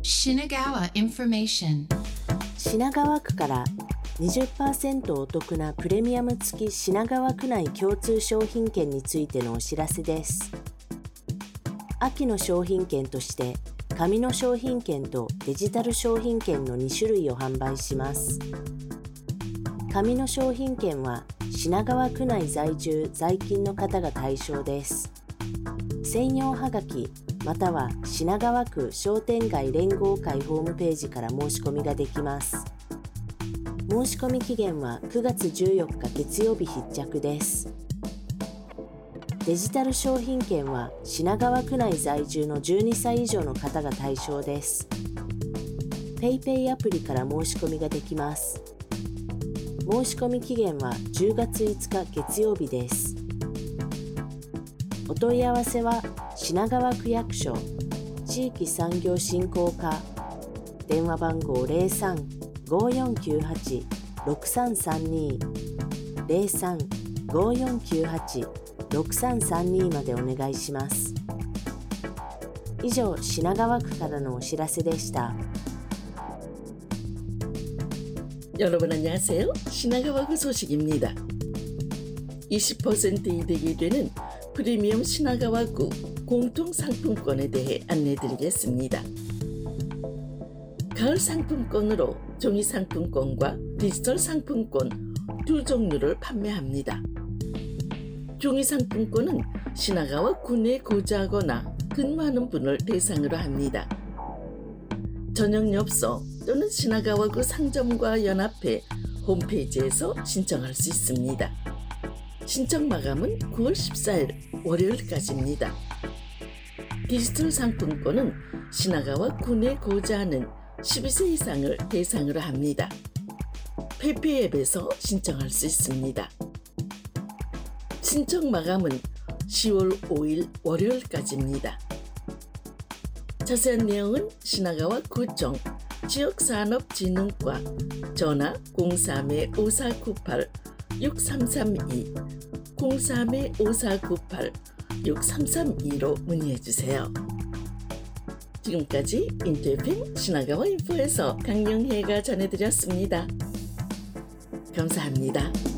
Shinagawa Information。 品川区から 20% お得なプレミアム付き品川区内共通商品券についてのお知らせです。秋の商品券として紙の商品券とデジタル商品券の2種類を販売します。紙の商品券は品川区内在住在勤の方が対象です。専用はがきまたは品川区商店街連合会ホームページから申し込みができます。申し込み期限は9月14日月曜日必着です。デジタル商品券は品川区内在住の12歳以上の方が対象です。PayPay アプリから申し込みができます。申し込み期限は10月5日月曜日です。お問い合わせは品川区役所地域産業振興課電話番号 03-5498-6332 03-5498-6332までお願いします。以上、品川区からのお知らせでした。 여러분 안녕하세요. 신화가와구 소식입니다. 20% 이득이 되는 프리미엄 신화가와구 공통상품권에 대해 안내드리겠습니다. 가을 상품권으로 종이 상품권과 디지털 상품권 두 종류를 판매합니다. 종이 상품권은 신화가와 구내에 거주하거나 근무하는 분을 대상으로 합니다. 전용 엽서 또는 신화가와구 상점과 연합회 홈페이지에서 신청할 수 있습니다. 신청 마감은 9월 14일 월요일까지입니다. 디지털 상품권은 신화가와 구내에 거주하는 12세 이상을 대상으로 합니다. 페이페이 앱에서 신청할 수 있습니다. 신청 마감은 10월 5일 월요일까지입니다. 자세한 내용은 신화가와 구청 지역산업진흥과 전화 03-5498-6332 03-5498-6332로 문의해주세요. 지금까지 인투FM 신화가와 인포에서 강영혜가 전해드렸습니다. 감사합니다.